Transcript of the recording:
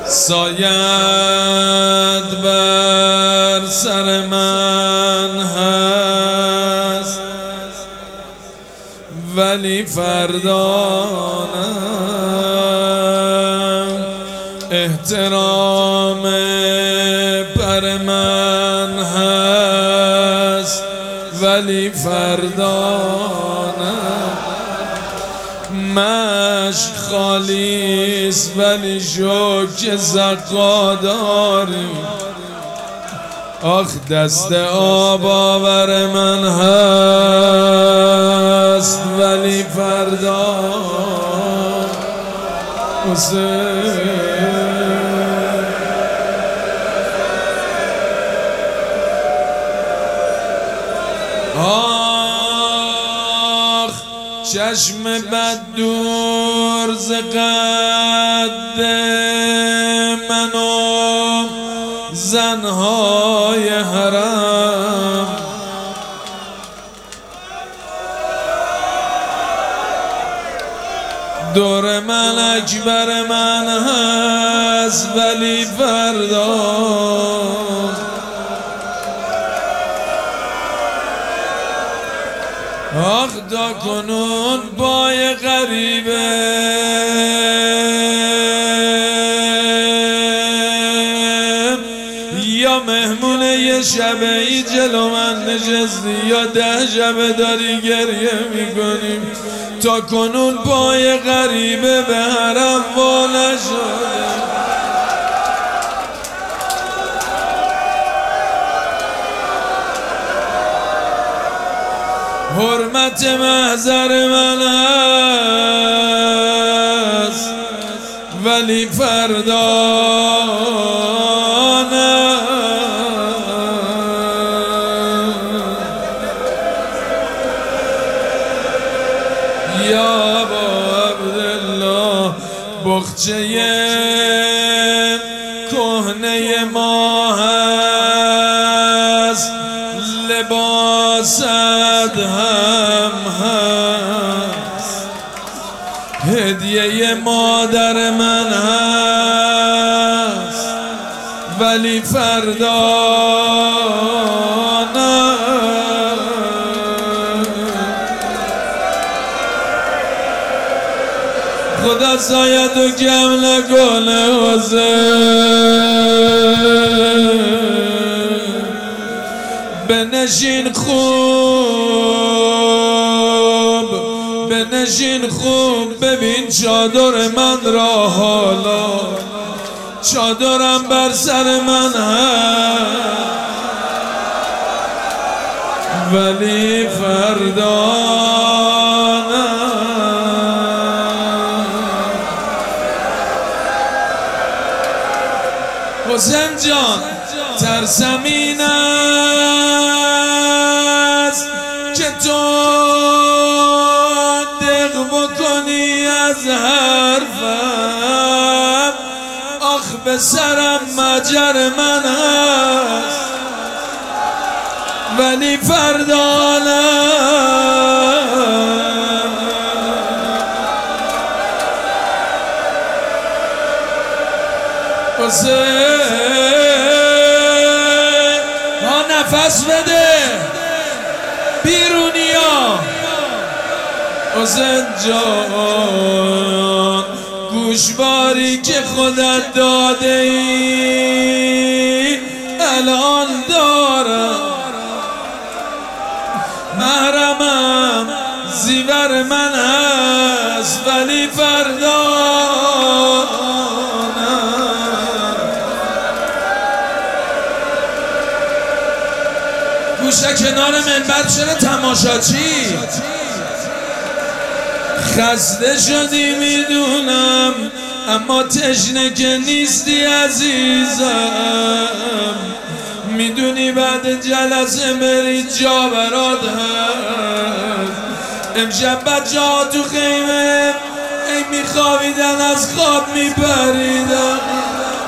سایت بر سر من هست ولی فردا نه. احترام بر من هست ولی فردا نه. مشک خالیست ولی شوک زقا داریم. آخ دست آب آور من هست ولی فردا حسین. آخ چشم بد دور ز قد من و زنهای حرم. دور من اکبر من هست ولی فردا. آخ دا کنون بای غریبه یا مهمونه یه شبه ای جلو من نشستی یا 10 شبه داری گریه میکنیم. تا کنون بای غریبه به حرم وا نشده. حرمت محضر من هست ولی فردا نه. یا با عبدالله بخچه کهنه ما هست لباست هم هست. هدیه مادر من هست ولی فردا نه. خدا سایت و کم نکنه حسین. بنشین خوب بنشین خوب ببین چادر من را حالا. چادرم بر سر من هست ولی فردا نه. حسین جان ترسم این است که تو دق بکنی از حرفم. آخ به سرم مجر من هست ولی فردا نه. حسین ها نفس بده بیرونیا. حسین جان گوشواری که خودت داده ای الان دارم. محرمم زیور من هست ولی فردا گوشه کنار منبر چرا تماشاچی؟ خسته شدی میدونم اما تشنه که نیستی عزیزم. میدونی بعد جلسه بری جا برات هست. امشب بچه ها تو خیمه ای میخوابیدن از خواب میپریدن.